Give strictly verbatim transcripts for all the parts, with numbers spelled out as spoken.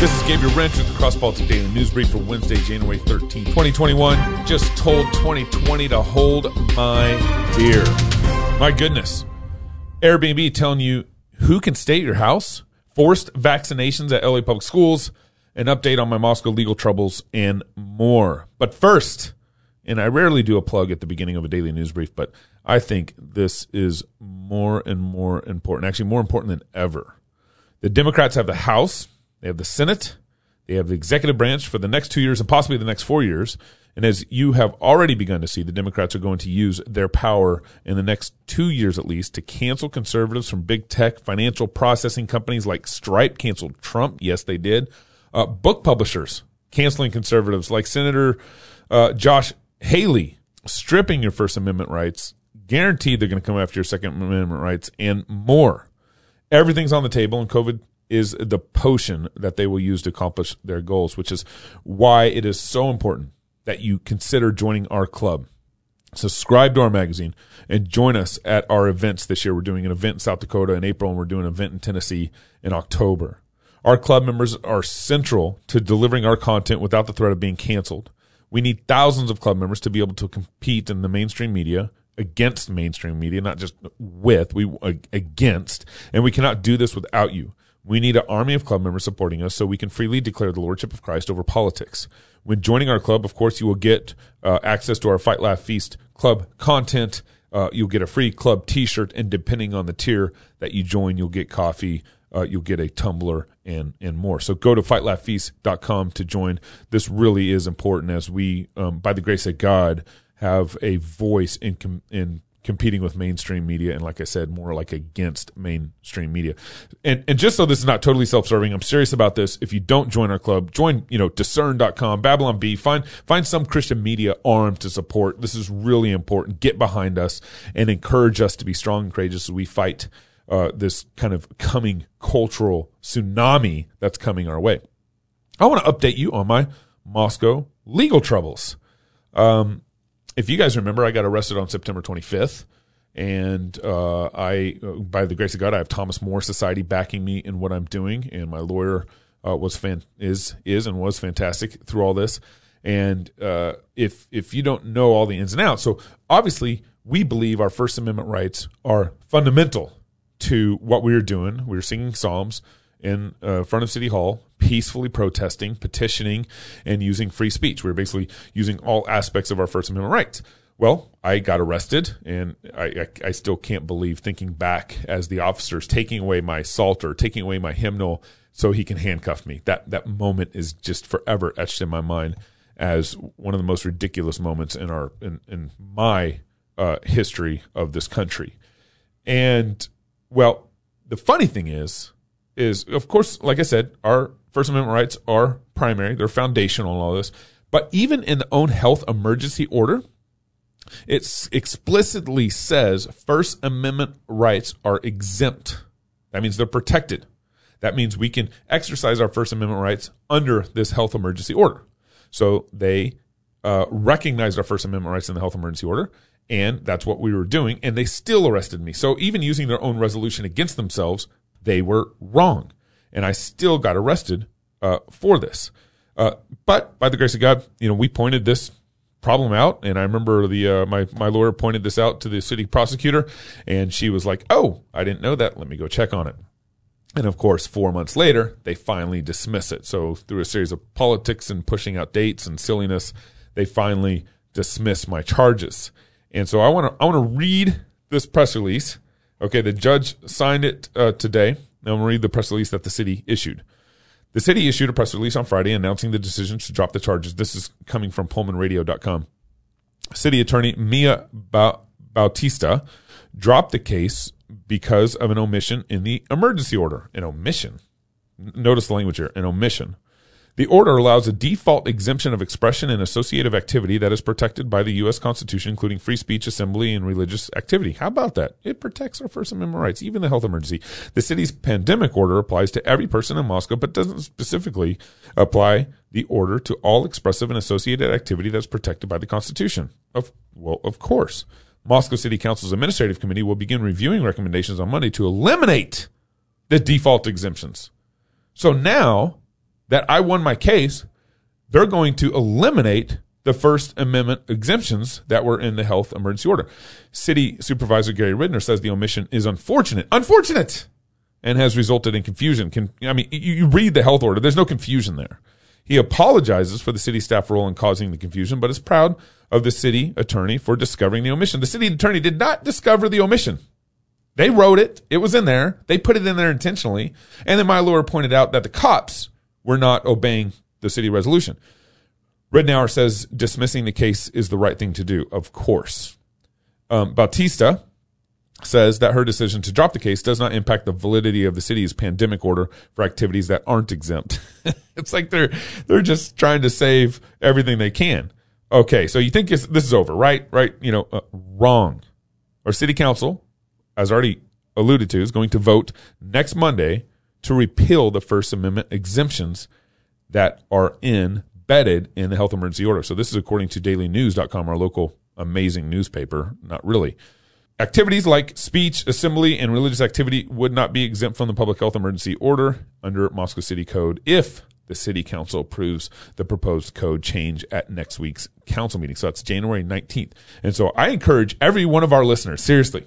This is Gabriel Wrench with the Cross Politic Daily News Brief for Wednesday, January thirteenth, twenty twenty-one. Just told twenty twenty to hold my beer. My goodness. Airbnb telling you who can stay at your house, forced vaccinations at L A public schools, an update on my Moscow legal troubles, and more. But first, and I rarely do a plug at the beginning of a daily news brief, but I think this is more and more important, actually more important than ever. The Democrats have the House, they have the Senate, they have the executive branch for the next two years and possibly the next four years. And as you have already begun to see, the Democrats are going to use their power in the next two years at least to cancel conservatives from big tech, financial processing companies like Stripe canceled Trump. Yes, they did. Uh, book publishers canceling conservatives like Senator uh, Josh Haley, stripping your First Amendment rights, guaranteed they're going to come after your Second Amendment rights, and more. Everything's on the table, and COVID is the potion that they will use to accomplish their goals, which is why it is so important that you consider joining our club. Subscribe to our magazine and join us at our events this year. We're doing an event in South Dakota in April, and we're doing an event in Tennessee in October. Our club members are central to delivering our content without the threat of being canceled. We need thousands of club members to be able to compete in the mainstream media, against mainstream media, not just with, we uh, against, and we cannot do this without you. We need an army of club members supporting us so we can freely declare the Lordship of Christ over politics. When joining our club, of course, you will get uh, access to our Fight, Laugh, Feast club content. Uh, you'll get a free club t-shirt, and depending on the tier that you join, you'll get coffee, uh, you'll get a tumbler, and and more. So go to fight laugh feast dot com to join. This really is important as we, um, by the grace of God, have a voice in com- in competing with mainstream media, and like I said, more like against mainstream media. And and just so this is not totally self-serving, I'm serious about this. If you don't join our club, join, you know, discern dot com, Babylon Bee, find find some Christian media arm to support. This is really important. Get behind us and encourage us to be strong and courageous as we fight uh, this kind of coming cultural tsunami that's coming our way. I want to update you on my Moscow legal troubles. Um, If you guys remember, I got arrested on September twenty-fifth, and uh, I, by the grace of God, I have Thomas More Society backing me in what I'm doing, and my lawyer uh, was fan is is and was fantastic through all this. And uh, if if you don't know all the ins and outs, so obviously we believe our First Amendment rights are fundamental to what we were doing. We were singing psalms in uh, front of City Hall, peacefully protesting, petitioning, and using free speech. We were basically using all aspects of our First Amendment rights. Well, I got arrested, and I, I, I still can't believe, thinking back as the officers taking away my psalter, taking away my hymnal so he can handcuff me. That that moment is just forever etched in my mind as one of the most ridiculous moments in our in, in my uh, history of this country. And, well, the funny thing is, is, of course, like I said, our First Amendment rights are primary. They're foundational in all this. But even in the own health emergency order, it explicitly says First Amendment rights are exempt. That means they're protected. That means we can exercise our First Amendment rights under this health emergency order. So they uh, recognized our First Amendment rights in the health emergency order, and that's what we were doing, and they still arrested me. So even using their own resolution against themselves, they were wrong, and I still got arrested uh, for this. Uh, but by the grace of God, you know, we pointed this problem out, and I remember the uh, my my lawyer pointed this out to the city prosecutor, and she was like, "Oh, I didn't know that. Let me go check on it." And of course, four months later, they finally dismiss it. So through a series of politics and pushing out dates and silliness, they finally dismiss my charges. And so I want to I want to read this press release. Okay, the judge signed it uh, today. Now I'm going to read the press release that the city issued. The city issued a press release on Friday announcing the decision to drop the charges. This is coming from Pullman Radio dot com. City Attorney Mia ba- Bautista dropped the case because of an omission in the emergency order. An omission. Notice the language here. An omission. The order allows a default exemption of expression and associative activity that is protected by the U S Constitution, including free speech, assembly, and religious activity. How about that? It protects our First Amendment rights, even the health emergency. The city's pandemic order applies to every person in Moscow, but doesn't specifically apply the order to all expressive and associated activity that's protected by the Constitution. Of, well, of course. Moscow City Council's Administrative Committee will begin reviewing recommendations on Monday to eliminate the default exemptions. So now that I won my case, they're going to eliminate the First Amendment exemptions that were in the health emergency order. City Supervisor Gary Ridner says the omission is unfortunate, unfortunate, and has resulted in confusion. Con- I mean, you, you read the health order. There's no confusion there. He apologizes for the city staff role in causing the confusion, but is proud of the city attorney for discovering the omission. The city attorney did not discover the omission. They wrote it. It was in there. They put it in there intentionally. And then my lawyer pointed out that the cops were not obeying the city resolution. Ridnour says dismissing the case is the right thing to do, of course. Um, Bautista says that her decision to drop the case does not impact the validity of the city's pandemic order for activities that aren't exempt. It's like they're they're just trying to save everything they can. Okay, so you think this is over, right? Right? You know, uh, wrong. Our city council, as already alluded to, is going to vote next Monday to repeal the First Amendment exemptions that are in embedded in the health emergency order. So this is according to daily news dot com, our local amazing newspaper. Not really. Activities like speech, assembly, and religious activity would not be exempt from the public health emergency order under Moscow City Code if the city council approves the proposed code change at next week's council meeting. So that's January nineteenth. And so I encourage every one of our listeners, seriously,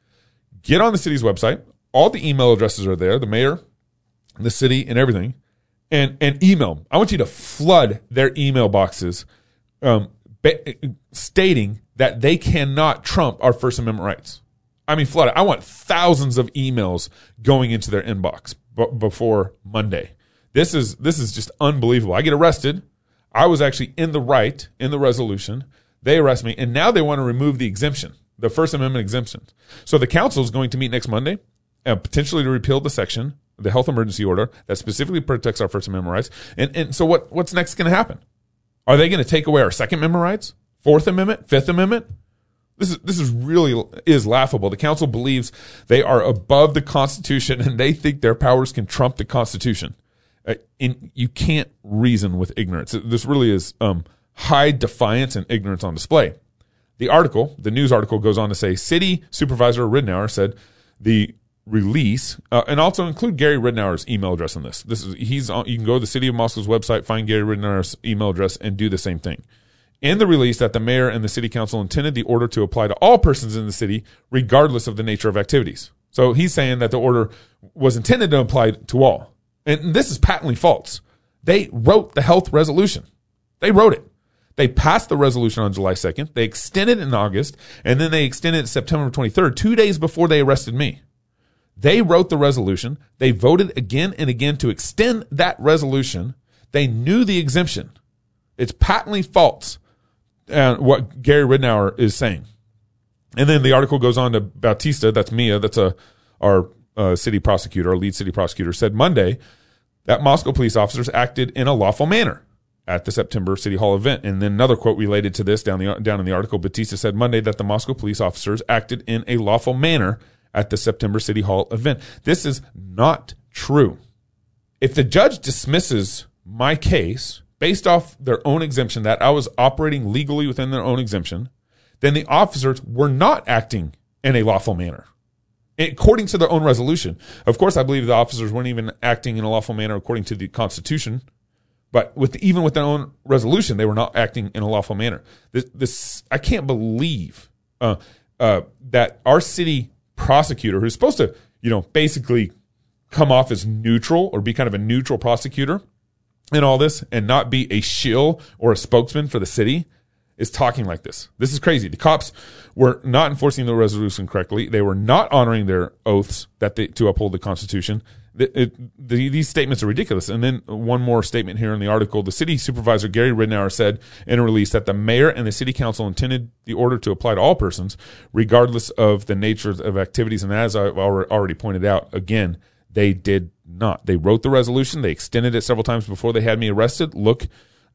get on the city's website. All the email addresses are there, the mayor, the city, and everything. And and email them. I want you to flood their email boxes um, ba- stating that they cannot trump our First Amendment rights. I mean, flood it. I want thousands of emails going into their inbox b- before Monday. This is this is just unbelievable. I get arrested. I was actually in the right in the resolution. They arrest me, and now they want to remove the exemption, the First Amendment exemption. So the council is going to meet next Monday, and potentially to repeal the section, the health emergency order that specifically protects our First Amendment rights. And and so what what's next going to happen? Are they going to take away our Second Amendment rights? Fourth Amendment? Fifth Amendment? This is this is really is laughable. The council believes they are above the Constitution and they think their powers can trump the Constitution. Uh, and you can't reason with ignorance. This really is um, high defiance and ignorance on display. The article, the news article, goes on to say City Supervisor Ridnour said the release, uh, and also include Gary Ridnour's email address in this. This is he's on, you can go to the City of Moscow's website, find Gary Ridnour's email address, and do the same thing. In the release, that the mayor and the city council intended the order to apply to all persons in the city, regardless of the nature of activities. So he's saying that the order was intended to apply to all, and this is patently false. They wrote the health resolution. They wrote it. They passed the resolution on July second. They extended it in August, and then they extended it September twenty-third, two days before they arrested me. They wrote the resolution. They voted again and again to extend that resolution. They knew the exemption. It's patently false, uh, what Gary Ridnour is saying. And then the article goes on to Bautista, that's Mia, that's a, our uh, city prosecutor, our lead city prosecutor, said Monday that Moscow police officers acted in a lawful manner at the September City Hall event. And then another quote related to this down, the, down in the article, Bautista said Monday that the Moscow police officers acted in a lawful manner at the September City Hall event. This is not true. If the judge dismisses my case based off their own exemption, that I was operating legally within their own exemption, then the officers were not acting in a lawful manner, according to their own resolution. Of course, I believe the officers weren't even acting in a lawful manner according to the Constitution, but with even with their own resolution, they were not acting in a lawful manner. This, this I can't believe uh, uh, that our city prosecutor, who's supposed to, you know, basically come off as neutral or be kind of a neutral prosecutor in all this and not be a shill or a spokesman for the city, is talking like this. This is crazy. The cops were not enforcing the resolution correctly. They were not honoring their oaths that they, to uphold the Constitution. It, it, the, these statements are ridiculous. And then one more statement here in the article. The city supervisor, Gary Ridnour, said in a release that the mayor and the city council intended the order to apply to all persons, regardless of the nature of activities. And as I've already pointed out, again, they did not. They wrote the resolution. They extended it several times before they had me arrested. Look,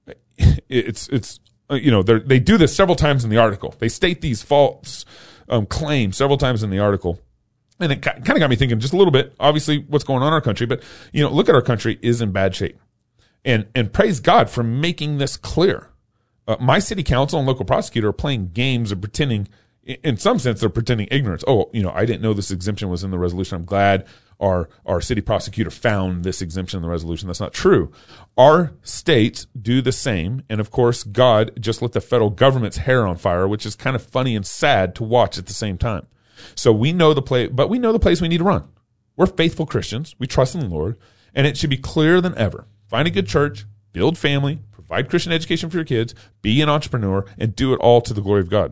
it's, it's, you know, they do this several times in the article. They state these false um, claims several times in the article. And it kind of got me thinking just a little bit, obviously, what's going on in our country. But, you know, look at our country is in bad shape. And and praise God for making this clear. Uh, my city council and local prosecutor are playing games and pretending, in some sense, they're pretending ignorance. Oh, you know, I didn't know this exemption was in the resolution. I'm glad our, our city prosecutor found this exemption in the resolution. That's not true. Our states do the same. And of course, God just lit the federal government's hair on fire, which is kind of funny and sad to watch at the same time. So we know the place, but we know the place we need to run. We're faithful Christians. We trust in the Lord, and it should be clearer than ever. Find a good church, build family, provide Christian education for your kids, be an entrepreneur, and do it all to the glory of God.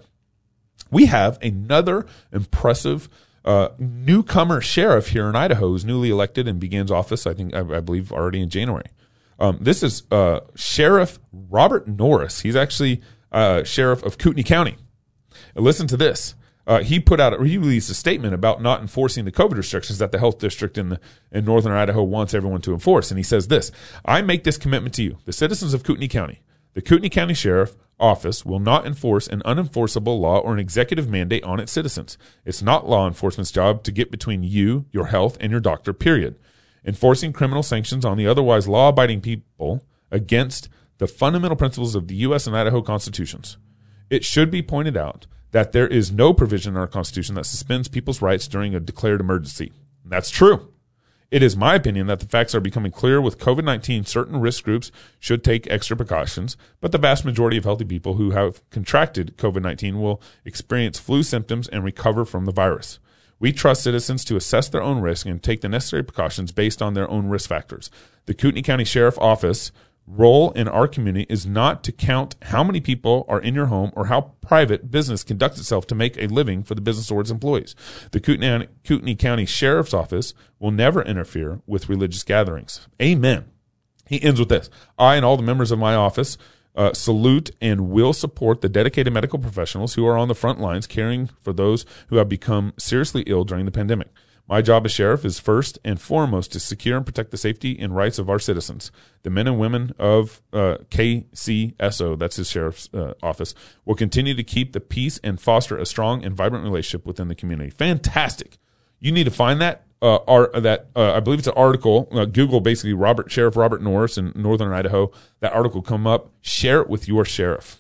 We have another impressive uh, newcomer sheriff here in Idaho who's newly elected and begins office, I think, I, I believe, already in January. Um, this is uh, Sheriff Robert Norris. He's actually uh, sheriff of Kootenai County. And listen to this. Uh, he put out, he released a statement about not enforcing the COVID restrictions that the health district in the, in northern Idaho wants everyone to enforce. And he says this: I make this commitment to you, the citizens of Kootenai County. The Kootenai County Sheriff Office will not enforce an unenforceable law or an executive mandate on its citizens. It's not law enforcement's job to get between you, your health, and your doctor, period. Enforcing criminal sanctions on the otherwise law-abiding people against the fundamental principles of the U S and Idaho constitutions. It should be pointed out that there is no provision in our Constitution that suspends people's rights during a declared emergency. And that's true. It is my opinion that the facts are becoming clear with COVID nineteen. Certain risk groups should take extra precautions, but the vast majority of healthy people who have contracted COVID nineteen will experience flu symptoms and recover from the virus. We trust citizens to assess their own risk and take the necessary precautions based on their own risk factors. The Kootenai County Sheriff Office role in our community is not to count how many people are in your home or how private business conducts itself to make a living for the business or its employees. The Kootenai, Kootenai County Sheriff's Office will never interfere with religious gatherings. Amen. He ends with this: I and all the members of my office uh, salute and will support the dedicated medical professionals who are on the front lines caring for those who have become seriously ill during the pandemic. My job as sheriff is first and foremost to secure and protect the safety and rights of our citizens. The men and women of uh, K C S O, that's his sheriff's uh, office, will continue to keep the peace and foster a strong and vibrant relationship within the community. Fantastic. You need to find that. Uh, art, that uh, I believe it's an article. Uh, Google basically Robert Sheriff Robert Norris in northern Idaho. That article come up. Share it with your sheriff.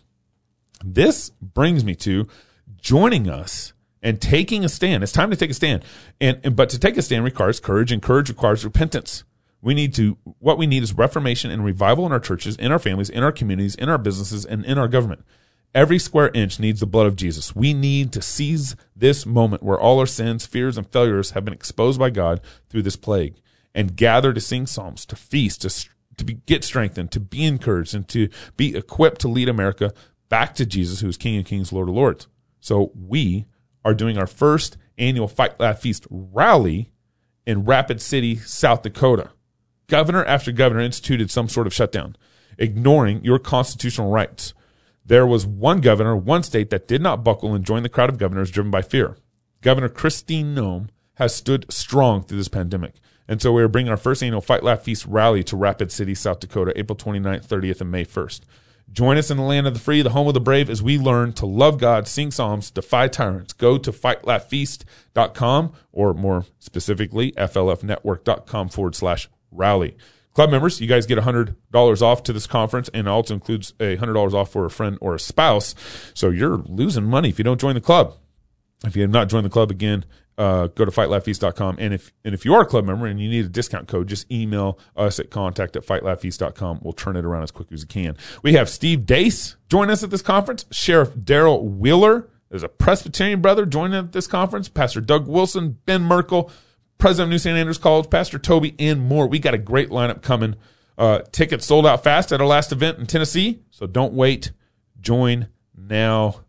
This brings me to joining us and taking a stand. It's time to take a stand. And, and but to take a stand requires courage, and courage requires repentance. We need to, what we need is reformation and revival in our churches, in our families, in our communities, in our businesses, and in our government. Every square inch needs the blood of Jesus. We need to seize this moment where all our sins, fears, and failures have been exposed by God through this plague, and gather to sing psalms, to feast, to, to be, get strengthened, to be encouraged, and to be equipped to lead America back to Jesus, who is King of Kings, Lord of Lords. So we are doing our first annual Fight, Laugh, Feast rally in Rapid City, South Dakota. Governor after governor instituted some sort of shutdown, ignoring your constitutional rights. There was one governor, one state that did not buckle and join the crowd of governors driven by fear. Governor Kristi Noem has stood strong through this pandemic. And so we are bringing our first annual Fight, Laugh, Feast rally to Rapid City, South Dakota, April twenty-ninth, thirtieth, and May first. Join us in the land of the free, the home of the brave, as we learn to love God, sing psalms, defy tyrants. Go to fight laugh feast dot com, or more specifically, f l f network dot com forward slash rally. Club members, you guys get one hundred dollars off to this conference, and it also includes a one hundred dollars off for a friend or a spouse. So you're losing money if you don't join the club. If you have not joined the club, again, uh, go to fight laugh feast dot com. And if and if you are a club member and you need a discount code, just email us at contact at fight laugh feast dot com. We'll turn it around as quick as we can. We have Steve Dace join us at this conference. Sheriff Daryl Wheeler is a Presbyterian brother joining at this conference. Pastor Doug Wilson, Ben Merkel, President of New Saint Andrews College, Pastor Toby, and more. We got a great lineup coming. Uh, tickets sold out fast at our last event in Tennessee, so don't wait. Join now.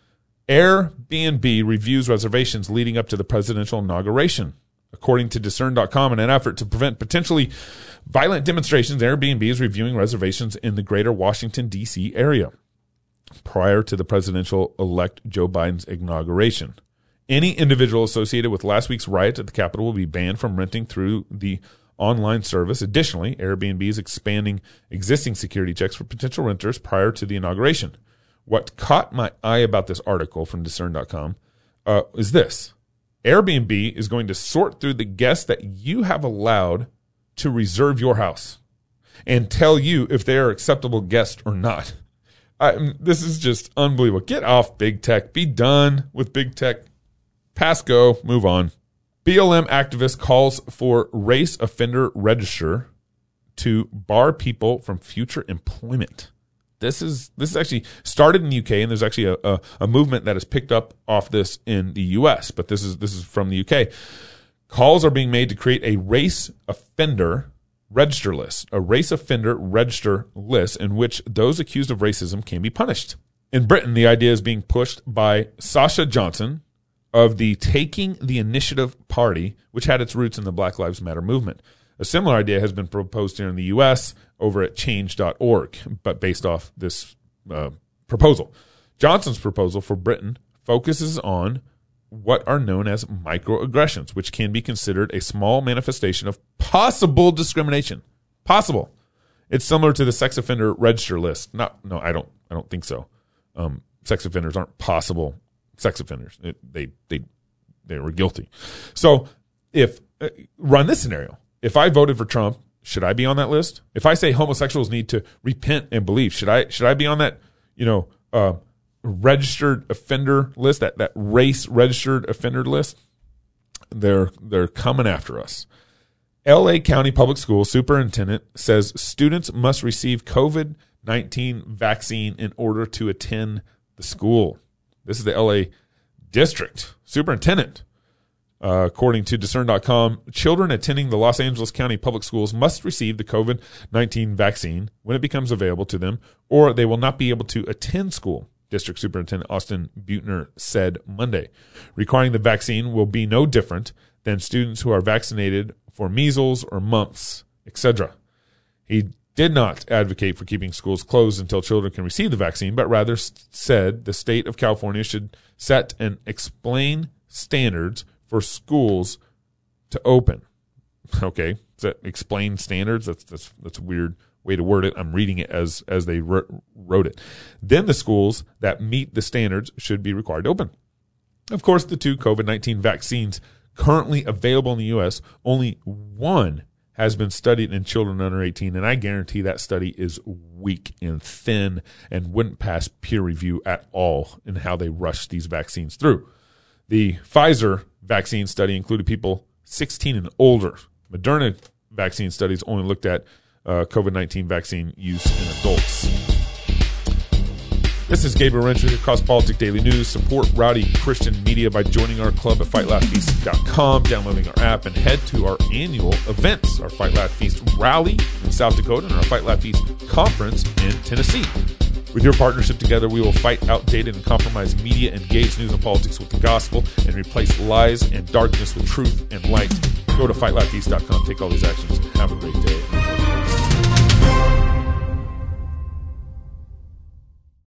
Airbnb reviews reservations leading up to the presidential inauguration. According to discern dot com, in an effort to prevent potentially violent demonstrations, Airbnb is reviewing reservations in the greater Washington, D C area prior to the presidential-elect Joe Biden's inauguration. Any individual associated with last week's riot at the Capitol will be banned from renting through the online service. Additionally, Airbnb is expanding existing security checks for potential renters prior to the inauguration. What caught my eye about this article from discern dot com uh, is this. Airbnb is going to sort through the guests that you have allowed to reserve your house and tell you if they are acceptable guests or not. I, this is just unbelievable. Get off big tech. Be done with big tech. Pass go. Move on. B L M activist calls for race offender register to bar people from future employment. This is this is actually started in the U K, and there's actually a, a, a movement that has picked up off this in the U S, but this is this is from the U K. Calls are being made to create a race offender register list, a race offender register list in which those accused of racism can be punished. In Britain, the idea is being pushed by Sasha Johnson of the Taking the Initiative Party, which had its roots in the Black Lives Matter movement. A similar idea has been proposed here in the U S over at change dot org, but based off this uh, proposal. Johnson's proposal for Britain focuses on what are known as microaggressions, which can be considered a small manifestation of possible discrimination. Possible. It's similar to the sex offender register list. Not, no, I don't. I don't think so. Um, sex offenders aren't possible sex offenders. It, they they they were guilty. So if uh, run this scenario, if I voted for Trump, should I be on that list? If I say homosexuals need to repent and believe, should I should I be on that, you know, uh, registered offender list, that, that race registered offender list? They're they're coming after us. L A County Public Schools superintendent says students must receive COVID nineteen vaccine in order to attend the school. This is the L A district superintendent. Uh, according to discern dot com, children attending the Los Angeles County Public Schools must receive the COVID nineteen vaccine when it becomes available to them, or they will not be able to attend school, District Superintendent Austin Buettner said Monday. Requiring the vaccine will be no different than students who are vaccinated for measles or mumps, et cetera. He did not advocate for keeping schools closed until children can receive the vaccine, but rather said the state of California should set and explain standards for schools to open. Okay, so explain standards. That's that's that's a weird way to word it. I'm reading it as as they wrote it. Then the schools that meet the standards should be required to open. Of course, the two COVID nineteen vaccines currently available in the U S, only one has been studied in children under eighteen, and I guarantee that study is weak and thin and wouldn't pass peer review at all in how they rush these vaccines through. The Pfizer vaccine study included people sixteen and older. Moderna vaccine studies only looked at uh, COVID nineteen vaccine use in adults. This is Gabriel Wrench with your Cross Politic Daily News. Support Rowdy Christian Media by joining our club at fight laugh feast dot com, downloading our app, and head to our annual events, our Fight Laugh Feast Rally in South Dakota and our Fight Laugh Feast Conference in Tennessee. With your partnership together, we will fight outdated and compromised media, engage news and politics with the gospel, and replace lies and darkness with truth and light. Go to fight laugh feast dot com. Take all these actions. Have a great day.